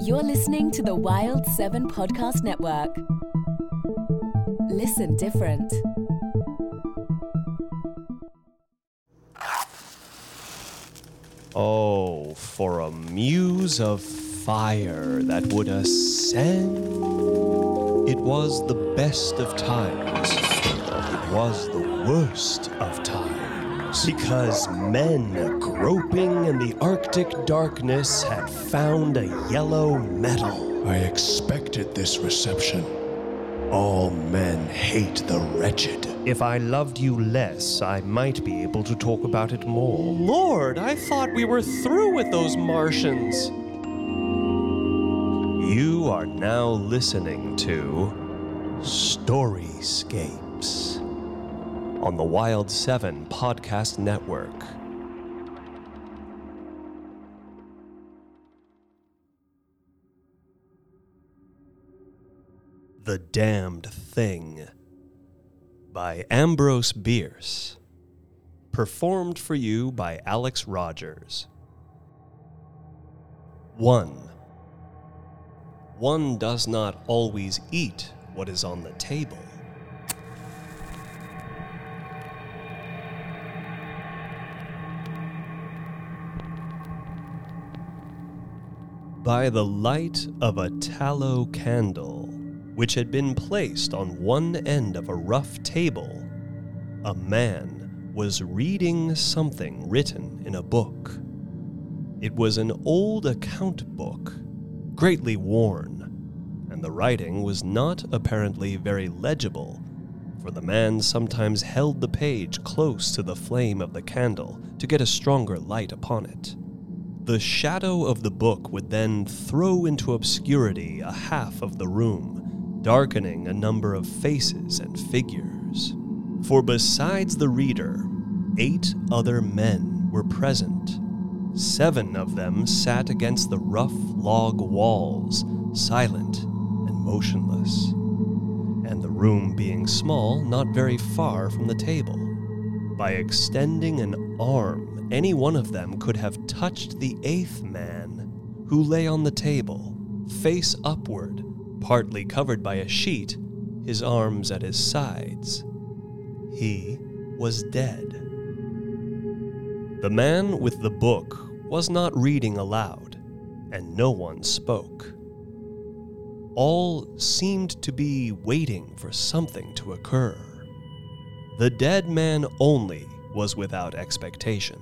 You're listening to the Wild 7 Podcast Network. Listen different. Oh, for a muse of fire that would ascend. It was the best of times. It was the worst of times. Because men groping in the Arctic darkness had found a yellow metal. I expected this reception. All men hate the wretched. If I loved you less, I might be able to talk about it more. Lord, I thought we were through with those Martians. You are now listening to Storyscapes on the Wild 7 Podcast Network. The Damned Thing by Ambrose Bierce. Performed for you by Alex Rogers. 1. One does not always eat what is on the table. By the light of a tallow candle, which had been placed on one end of a rough table, a man was reading something written in a book. It was an old account book, greatly worn, and the writing was not apparently very legible, for the man sometimes held the page close to the flame of the candle to get a stronger light upon it. The shadow of the book would then throw into obscurity a half of the room, darkening a number of faces and figures. For besides the reader, 8 other men were present. 7 of them sat against the rough log walls, silent and motionless, and the room being small, not very far from the table. By extending an arm, any one of them could have touched the 8th man, who lay on the table, face upward, partly covered by a sheet, his arms at his sides. He was dead. The man with the book was not reading aloud, and no one spoke. All seemed to be waiting for something to occur. The dead man only was without expectation.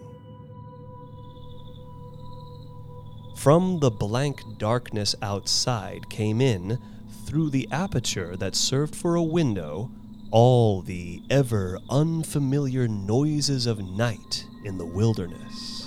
From the blank darkness outside came in, through the aperture that served for a window, all the ever unfamiliar noises of night in the wilderness.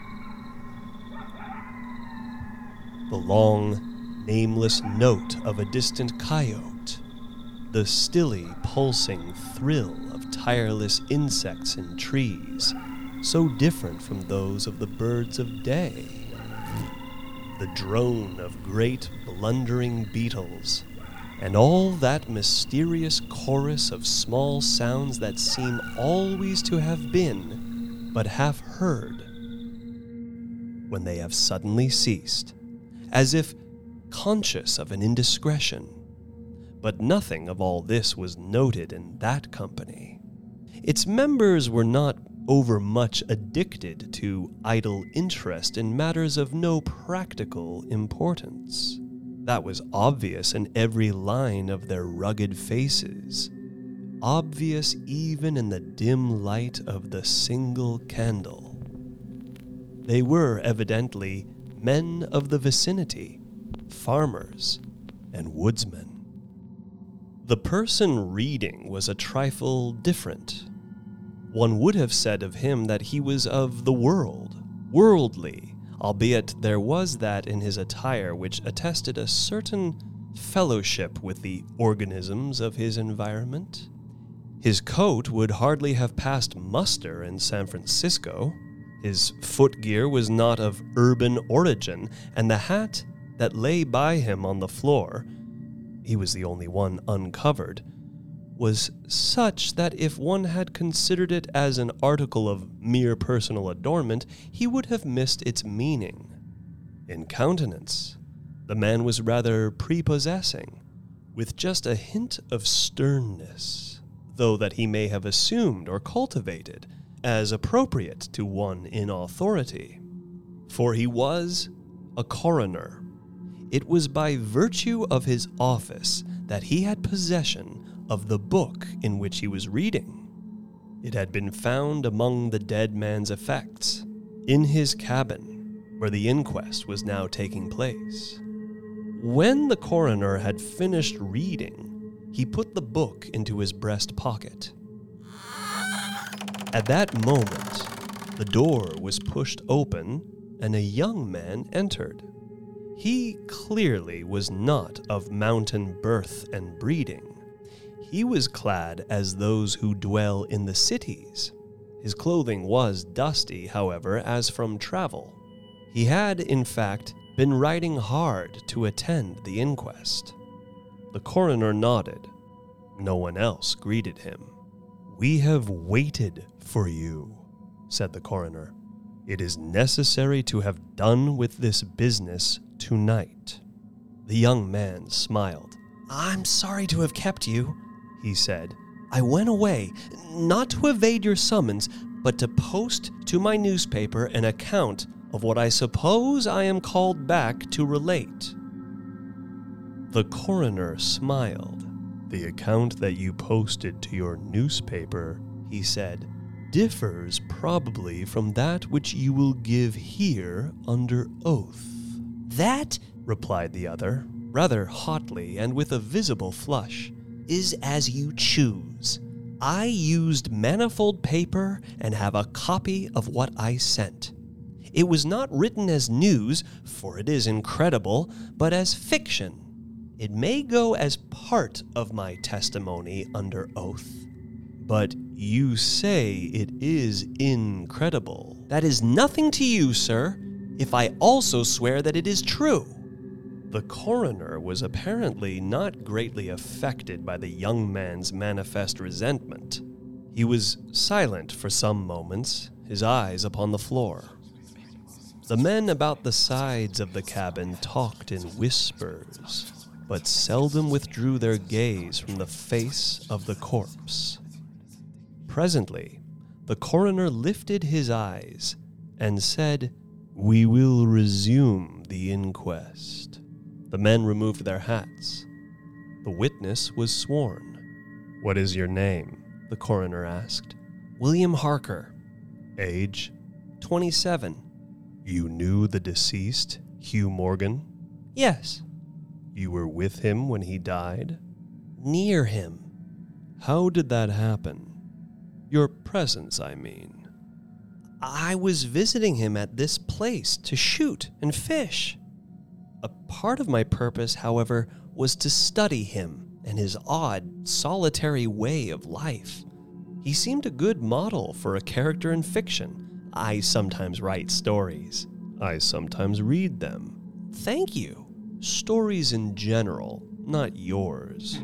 The long, nameless note of a distant coyote, the stilly, pulsing thrill of tireless insects in trees, so different from those of the birds of day, the drone of great blundering beetles, and all that mysterious chorus of small sounds that seem always to have been but half heard, when they have suddenly ceased, as if conscious of an indiscretion. But nothing of all this was noted in that company. Its members were not overmuch addicted to idle interest in matters of no practical importance. That was obvious in every line of their rugged faces, obvious even in the dim light of the single candle. They were evidently men of the vicinity, farmers and woodsmen. The person reading was a trifle different. One would have said of him that he was of the world, worldly, albeit there was that in his attire which attested a certain fellowship with the organisms of his environment. His coat would hardly have passed muster in San Francisco. His footgear was not of urban origin, and the hat that lay by him on the floor, he was the only one uncovered, was such that if one had considered it as an article of mere personal adornment, he would have missed its meaning. In countenance, The man was rather prepossessing, with just a hint of sternness, though that he may have assumed or cultivated as appropriate to one in authority. For he was a coroner. It was by virtue of his office that he had possession of the book in which he was reading. It had been found among the dead man's effects, in his cabin, where the inquest was now taking place. When the coroner had finished reading, he put the book into his breast pocket. At that moment, the door was pushed open and a young man entered. He clearly was not of mountain birth and breeding. He was clad as those who dwell in the cities. His clothing was dusty, however, as from travel. He had, in fact, been riding hard to attend the inquest. The coroner nodded. No one else greeted him. "We have waited for you," said the coroner. "It is necessary to have done with this business tonight." The young man smiled. "I'm sorry to have kept you," he said. "I went away, not to evade your summons, but to post to my newspaper an account of what I suppose I am called back to relate." The coroner smiled. "The account that you posted to your newspaper," he said, "differs probably from that which you will give here under oath." "That," replied the other, rather hotly and with a visible flush, "is as you choose. I used manifold paper and have a copy of what I sent. It was not written as news, for it is incredible, but as fiction. It may go as part of my testimony under oath." "But you say it is incredible." "That is nothing to you, sir, if I also swear that it is true." The coroner was apparently not greatly affected by the young man's manifest resentment. He was silent for some moments, his eyes upon the floor. The men about the sides of the cabin talked in whispers, but seldom withdrew their gaze from the face of the corpse. Presently, the coroner lifted his eyes and said, "We will resume the inquest." The men removed their hats. The witness was sworn. "What is your name?" the coroner asked. "William Harker." "Age?" 27. "You knew the deceased, Hugh Morgan?" "Yes." "You were with him when he died?" "Near him." "How did that happen? Your presence, I mean." "I was visiting him at this place to shoot and fish. A part of my purpose, however, was to study him and his odd, solitary way of life. He seemed a good model for a character in fiction. I sometimes write stories." "I sometimes read them." "Thank you." "Stories in general, not yours."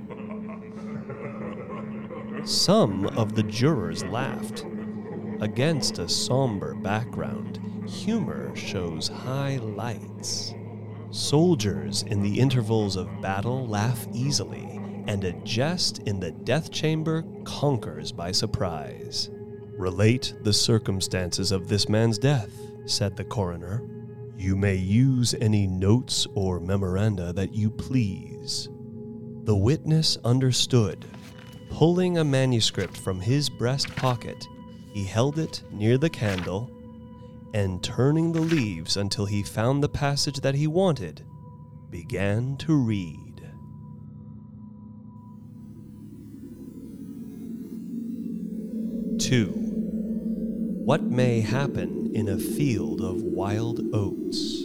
Some of the jurors laughed. Against a somber background, humor shows high lights. Soldiers in the intervals of battle laugh easily, and a jest in the death chamber conquers by surprise. "Relate the circumstances of this man's death," said the coroner. "You may use any notes or memoranda that you please." The witness understood. Pulling a manuscript from his breast pocket, he held it near the candle, and turning the leaves until he found the passage that he wanted, began to read. "2. What may happen in a field of wild oats?"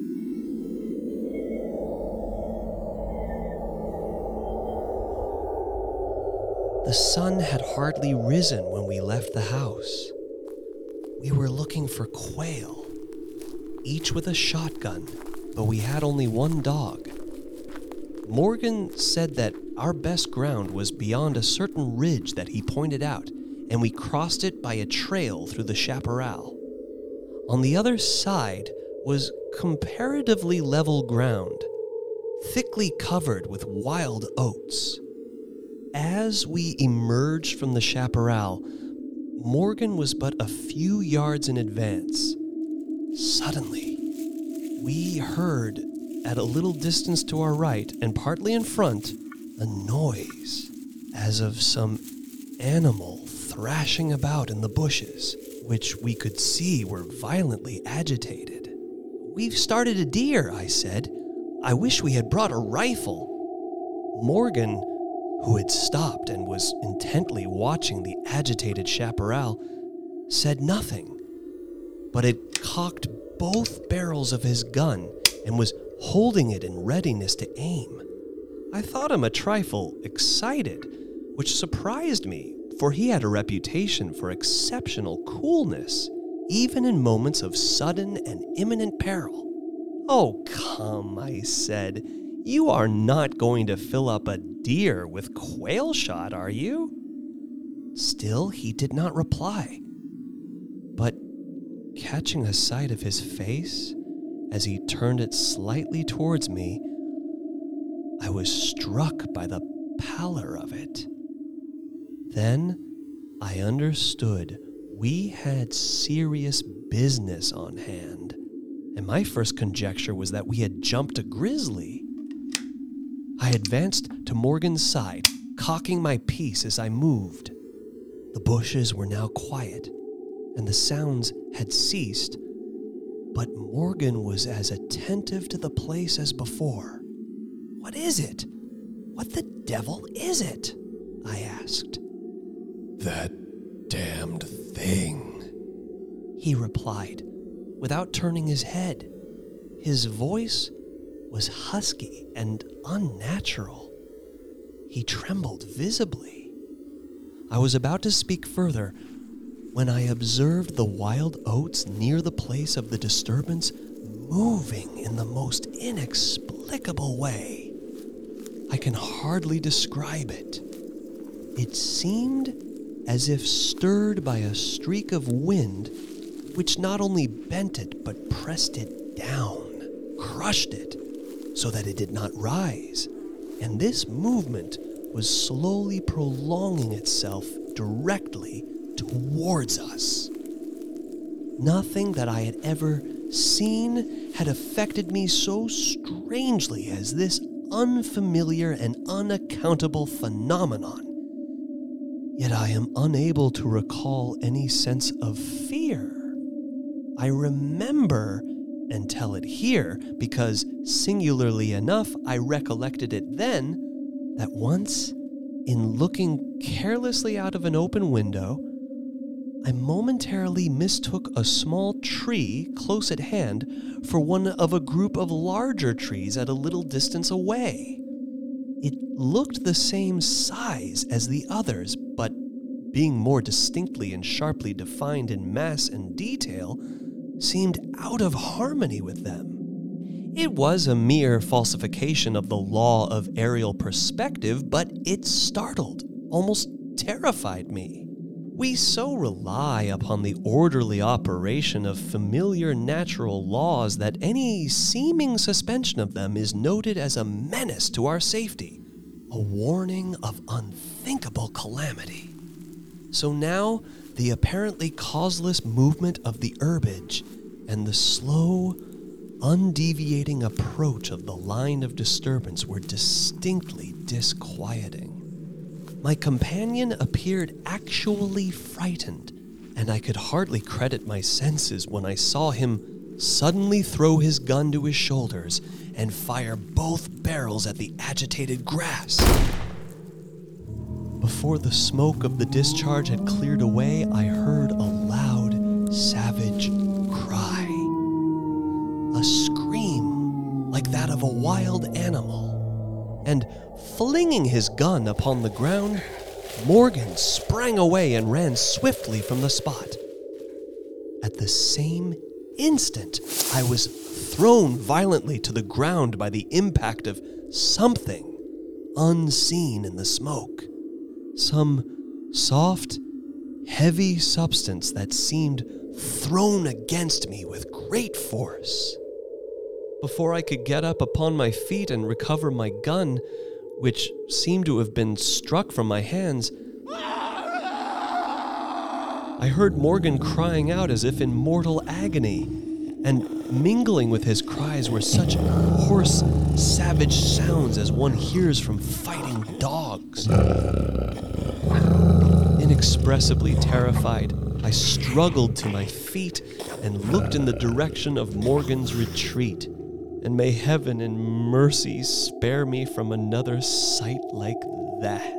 The sun had hardly risen when we left the house. We were looking for quail, each with a shotgun, but we had only one dog. Morgan said that our best ground was beyond a certain ridge that he pointed out, and we crossed it by a trail through the chaparral. On the other side was comparatively level ground, thickly covered with wild oats. As we emerged from the chaparral, Morgan was but a few yards in advance. Suddenly, we heard, at a little distance to our right and partly in front, a noise as of some animal thrashing about in the bushes, which we could see were violently agitated. "We've started a deer," I said. "I wish we had brought a rifle." Morgan, who had stopped and was intently watching the agitated chaparral, said nothing, but had cocked both barrels of his gun and was holding it in readiness to aim. I thought him a trifle excited, which surprised me, for he had a reputation for exceptional coolness, even in moments of sudden and imminent peril. "Oh, come," I said. "You are not going to fill up a deer with quail shot, are you?" Still, he did not reply. But catching a sight of his face as he turned it slightly towards me, I was struck by the pallor of it. Then I understood we had serious business on hand, and my first conjecture was that we had jumped a grizzly. I advanced to Morgan's side, cocking my piece as I moved. The bushes were now quiet, and the sounds had ceased, but Morgan was as attentive to the place as before. "What is it? What the devil is it?" I asked. "That damned thing," he replied, without turning his head. His voice was husky and unnatural. He trembled visibly. I was about to speak further when I observed the wild oats near the place of the disturbance moving in the most inexplicable way. I can hardly describe it. It seemed as if stirred by a streak of wind, which not only bent it but pressed it down, crushed it, so that it did not rise, and this movement was slowly prolonging itself directly towards us. Nothing that I had ever seen had affected me so strangely as this unfamiliar and unaccountable phenomenon. Yet I am unable to recall any sense of fear. I remember and tell it here because, singularly enough, I recollected it then, that once, in looking carelessly out of an open window, I momentarily mistook a small tree close at hand for one of a group of larger trees at a little distance away. It looked the same size as the others, but being more distinctly and sharply defined in mass and detail, seemed out of harmony with them. It was a mere falsification of the law of aerial perspective, but it startled, almost terrified me. We so rely upon the orderly operation of familiar natural laws that any seeming suspension of them is noted as a menace to our safety, a warning of unthinkable calamity. So now, the apparently causeless movement of the herbage and the slow, undeviating approach of the line of disturbance were distinctly disquieting. My companion appeared actually frightened, and I could hardly credit my senses when I saw him suddenly throw his gun to his shoulders and fire both barrels at the agitated grass. Before the smoke of the discharge had cleared away, I heard a loud, savage cry. A scream like that of a wild animal. And flinging his gun upon the ground, Morgan sprang away and ran swiftly from the spot. At the same instant, I was thrown violently to the ground by the impact of something unseen in the smoke. Some soft, heavy substance that seemed thrown against me with great force. before I could get up upon my feet and recover my gun, which seemed to have been struck from my hands, I heard Morgan crying out as if in mortal agony, and mingling with his cries were such hoarse, savage sounds as one hears from fighting dogs. Inexpressibly terrified, I struggled to my feet and looked in the direction of Morgan's retreat, and may heaven in mercy spare me from another sight like that.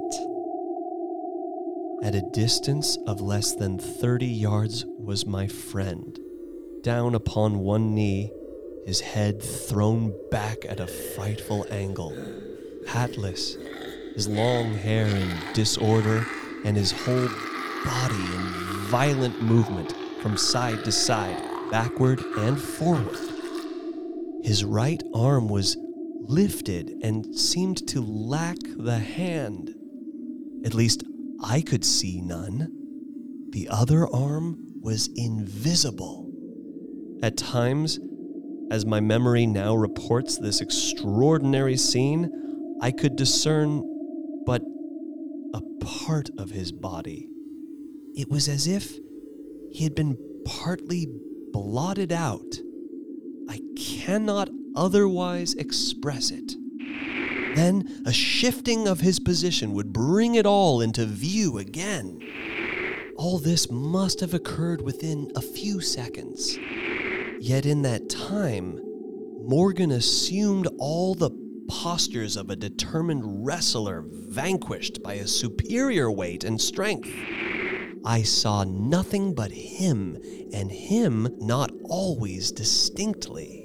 At a distance of less than 30 yards was my friend, down upon one knee, his head thrown back at a frightful angle, hatless, his long hair in disorder, and his whole body in violent movement from side to side, backward and forward. His right arm was lifted and seemed to lack the hand. At least I could see none. The other arm was invisible. At times, as my memory now reports this extraordinary scene, I could discern but a part of his body. It was as if he had been partly blotted out. I cannot otherwise express it. Then a shifting of his position would bring it all into view again. All this must have occurred within a few seconds. Yet in that time, Morgan assumed all the postures of a determined wrestler vanquished by a superior weight and strength. I saw nothing but him, and him not always distinctly.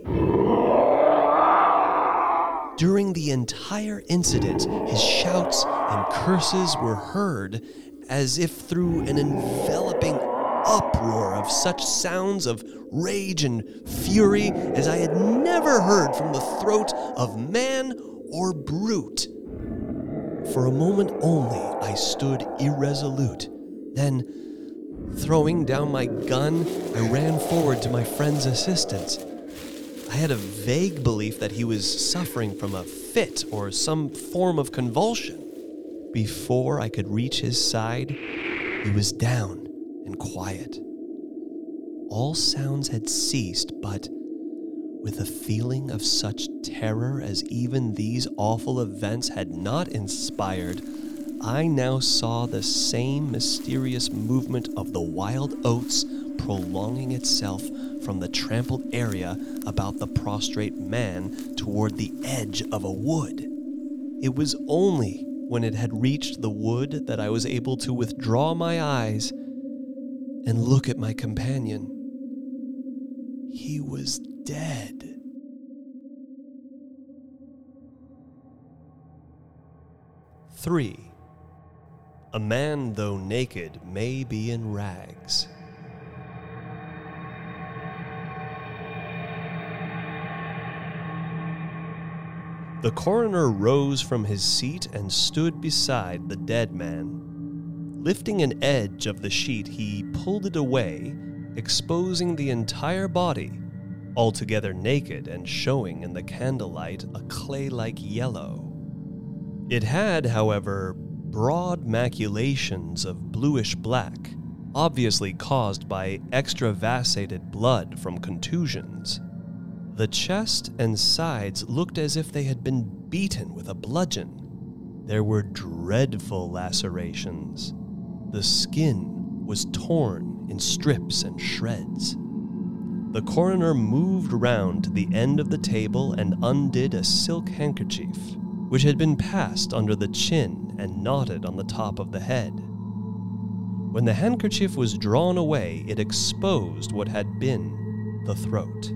During the entire incident, his shouts and curses were heard as if through an enveloping uproar of such sounds of rage and fury as I had never heard from the throat of man or brute. For a moment only, I stood irresolute. Then, throwing down my gun, I ran forward to my friend's assistance. I had a vague belief that he was suffering from a fit or some form of convulsion. Before I could reach his side, he was down and quiet. All sounds had ceased, but with a feeling of such terror as even these awful events had not inspired, I now saw the same mysterious movement of the wild oats prolonging itself from the trampled area about the prostrate man toward the edge of a wood. It was only when it had reached the wood that I was able to withdraw my eyes and look at my companion. He was dead. Three. A man, though naked, may be in rags. The coroner rose from his seat and stood beside the dead man. Lifting an edge of the sheet, he pulled it away, exposing the entire body, altogether naked and showing in the candlelight a clay-like yellow. It had, however, broad maculations of bluish black, obviously caused by extravasated blood from contusions. The chest and sides looked as if they had been beaten with a bludgeon. There were dreadful lacerations. The skin was torn in strips and shreds. The coroner moved round to the end of the table and undid a silk handkerchief, which had been passed under the chin and knotted on the top of the head. When the handkerchief was drawn away, it exposed what had been the throat.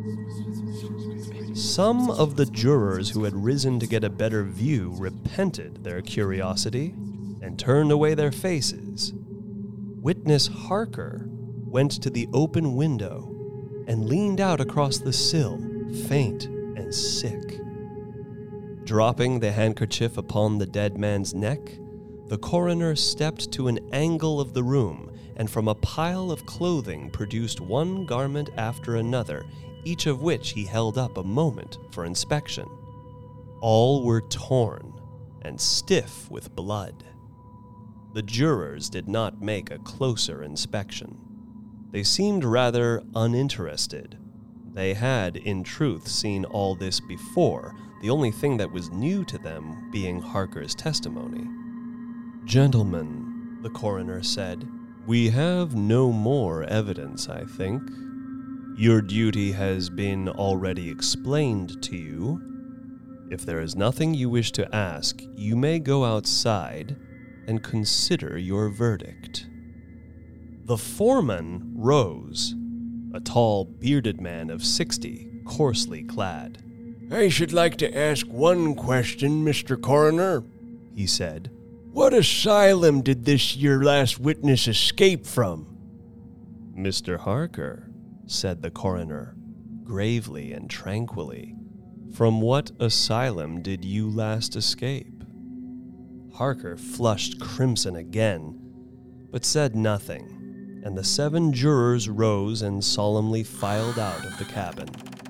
Some of the jurors who had risen to get a better view repented their curiosity and turned away their faces. Witness Harker went to the open window and leaned out across the sill, faint and sick. Dropping the handkerchief upon the dead man's neck, the coroner stepped to an angle of the room and from a pile of clothing produced one garment after another, each of which he held up a moment for inspection. All were torn and stiff with blood. The jurors did not make a closer inspection. They seemed rather uninterested. They had, in truth, seen all this before, the only thing that was new to them being Harker's testimony. "Gentlemen," the coroner said, "we have no more evidence, I think. Your duty has been already explained to you. If there is nothing you wish to ask, you may go outside and consider your verdict." The foreman rose, a tall, bearded man of 60, coarsely clad. "I should like to ask one question, Mr. Coroner," he said. "What asylum did this your last witness escape from?" "Mr. Harker," said the coroner, gravely and tranquilly, "from what asylum did you last escape?" Harker flushed crimson again, but said nothing, and the 7 jurors rose and solemnly filed out of the cabin.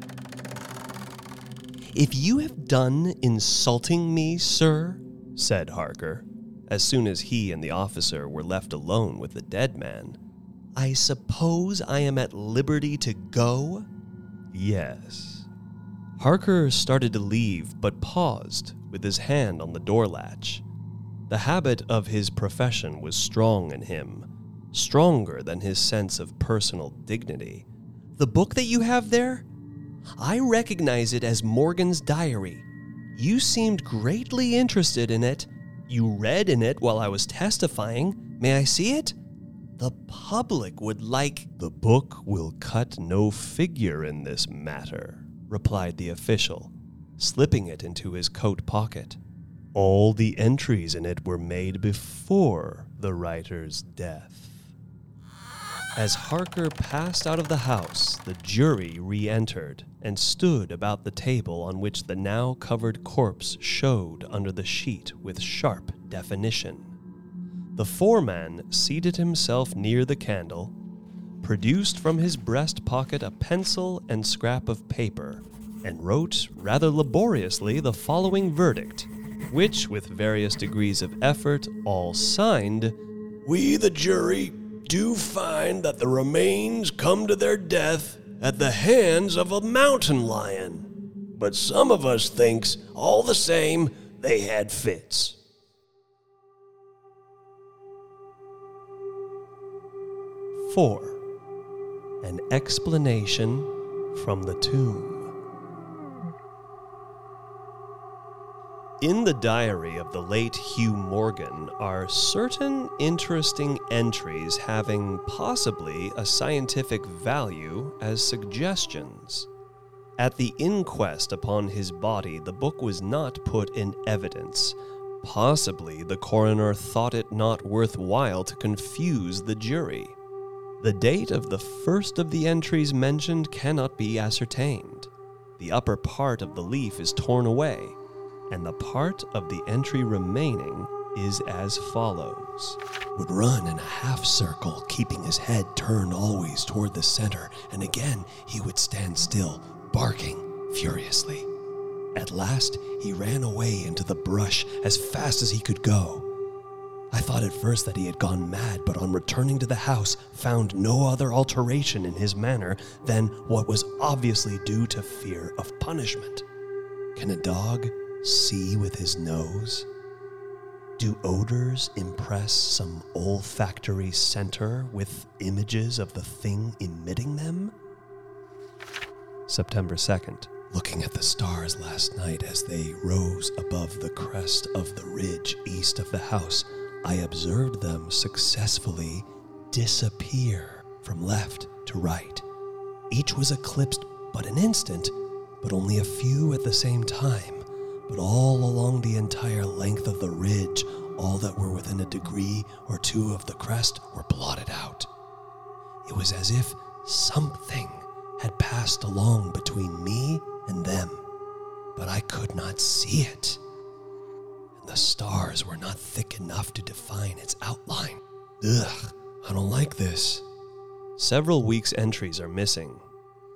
"If you have done insulting me, sir," said Harker, as soon as he and the officer were left alone with the dead man, "I suppose I am at liberty to go?" "Yes." Harker started to leave, but paused, with his hand on the door latch. The habit of his profession was strong in him, stronger than his sense of personal dignity. "The book that you have there? I recognize it as Morgan's diary. You seemed greatly interested in it. You read in it while I was testifying. May I see it? The public would like—" "The book will cut no figure in this matter," replied the official, slipping it into his coat pocket. "All the entries in it were made before the writer's death." As Harker passed out of the house, the jury re-entered and stood about the table on which the now covered corpse showed under the sheet with sharp definition. The foreman seated himself near the candle, produced from his breast pocket a pencil and scrap of paper, and wrote rather laboriously the following verdict, which, with various degrees of effort, all signed, "We, the jury, do find that the remains come to their death at the hands of a mountain lion. But some of us thinks, all the same, they had fits." "4. An explanation from the tomb." In the diary of the late Hugh Morgan are certain interesting entries having possibly a scientific value as suggestions. At the inquest upon his body, the book was not put in evidence. Possibly the coroner thought it not worthwhile to confuse the jury. The date of the first of the entries mentioned cannot be ascertained. The upper part of the leaf is torn away, and the part of the entry remaining is as follows. "Would run in a half circle, keeping his head turned always toward the center, and again he would stand still, barking furiously. At last he ran away into the brush as fast as he could go. I thought at first that he had gone mad, but on returning to the house found no other alteration in his manner than what was obviously due to fear of punishment. Can a dog see with his nose? Do odors impress some olfactory center with images of the thing emitting them? September 2nd. Looking at the stars last night as they rose above the crest of the ridge east of the house, I observed them successfully disappear from left to right. Each was eclipsed but an instant, but only a few at the same time. But all along the entire length of the ridge, all that were within a degree or two of the crest were blotted out. It was as if something had passed along between me and them, but I could not see it. And the stars were not thick enough to define its outline. Ugh, I don't like this. Several weeks' entries are missing.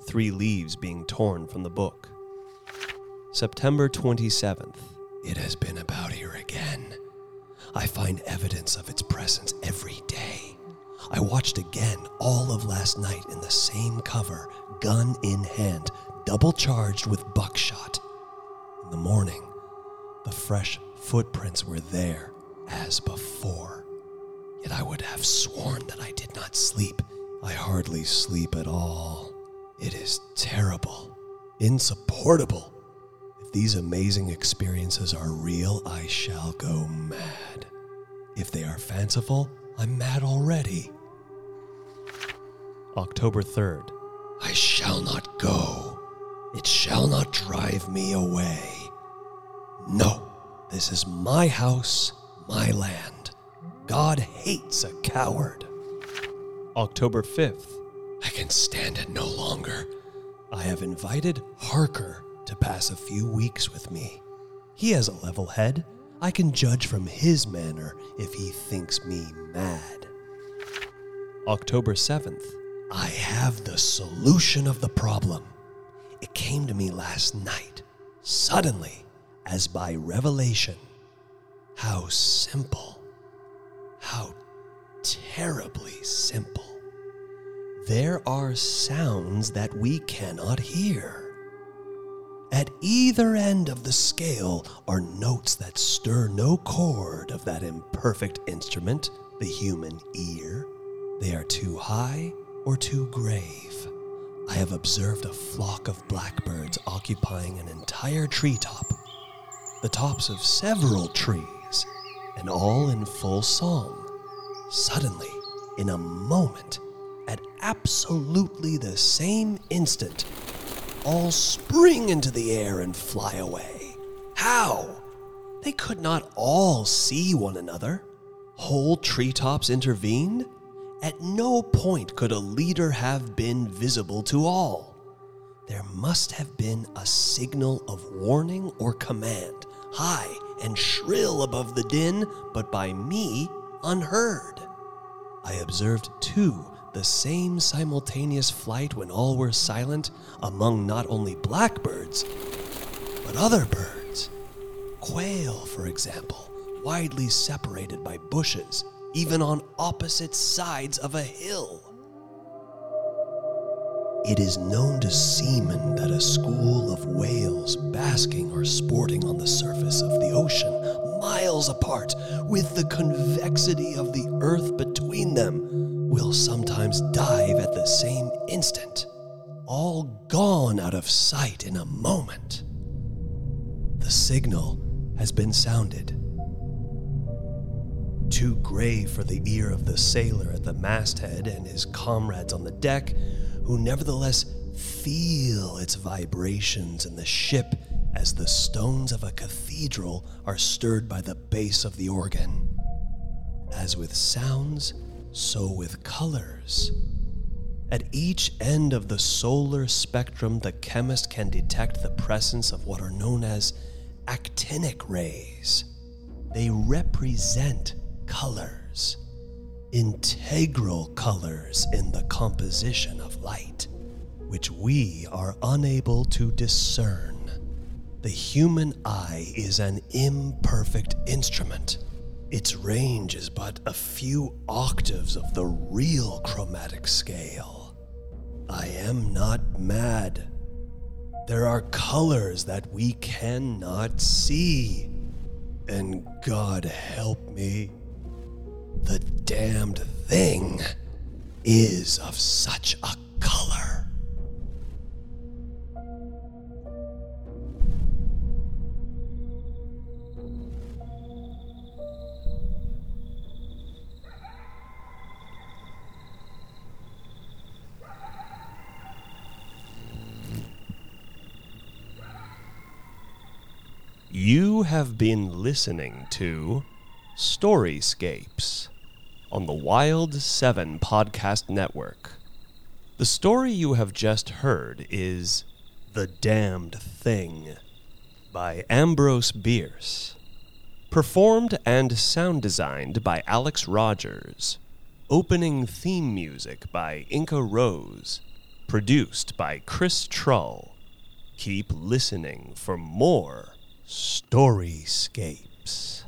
3 leaves being torn from the book. September 27th. It has been about here again. I find evidence of its presence every day. I watched again all of last night in the same cover, gun in hand, double charged with buckshot. In the morning, the fresh footprints were there as before. Yet I would have sworn that I did not sleep. I hardly sleep at all. It is terrible, insupportable. If these amazing experiences are real, I shall go mad. If they are fanciful, I'm mad already. October 3rd. I shall not go. It shall not drive me away. No, this is my house, my land. God hates a coward. October 5th. I can stand it no longer. I have invited Harker to pass a few weeks with me. He has a level head. I can judge from his manner if he thinks me mad. October 7th. I have the solution of the problem. It came to me last night, suddenly, as by revelation. How simple. How terribly simple. There are sounds that we cannot hear. At either end of the scale are notes that stir no chord of that imperfect instrument, the human ear. They are too high or too grave. I have observed a flock of blackbirds occupying an entire treetop, the tops of several trees, and all in full song. Suddenly, in a moment, at absolutely the same instant, all spring into the air and fly away. How? They could not all see one another. Whole treetops intervened. At no point could a leader have been visible to all. There must have been a signal of warning or command, high and shrill above the din, but by me unheard. I observed, too, the same simultaneous flight when all were silent among not only blackbirds, but other birds. Quail, for example, widely separated by bushes, even on opposite sides of a hill. It is known to seamen that a school of whales basking or sporting on the surface of the ocean, miles apart, with the convexity of the earth between them, will sometimes dive at the same instant, all gone out of sight in a moment. The signal has been sounded. Too grave for the ear of the sailor at the masthead and his comrades on the deck, who nevertheless feel its vibrations in the ship as the stones of a cathedral are stirred by the bass of the organ. As with sounds, so with colors. At each end of the solar spectrum, the chemist can detect the presence of what are known as actinic rays. They represent colors, integral colors in the composition of light, which we are unable to discern. The human eye is an imperfect instrument. Its range is but a few octaves of the real chromatic scale. I am not mad. There are colors that we cannot see. And God help me, the damned thing is of such a color. You have been listening to Storyscapes on the Wild 7 Podcast Network. The story you have just heard is The Damned Thing by Ambrose Bierce. Performed and sound designed by Alex Rogers. Opening theme music by Inca Rose. Produced by Chris Trull. Keep listening for more Storyscapes.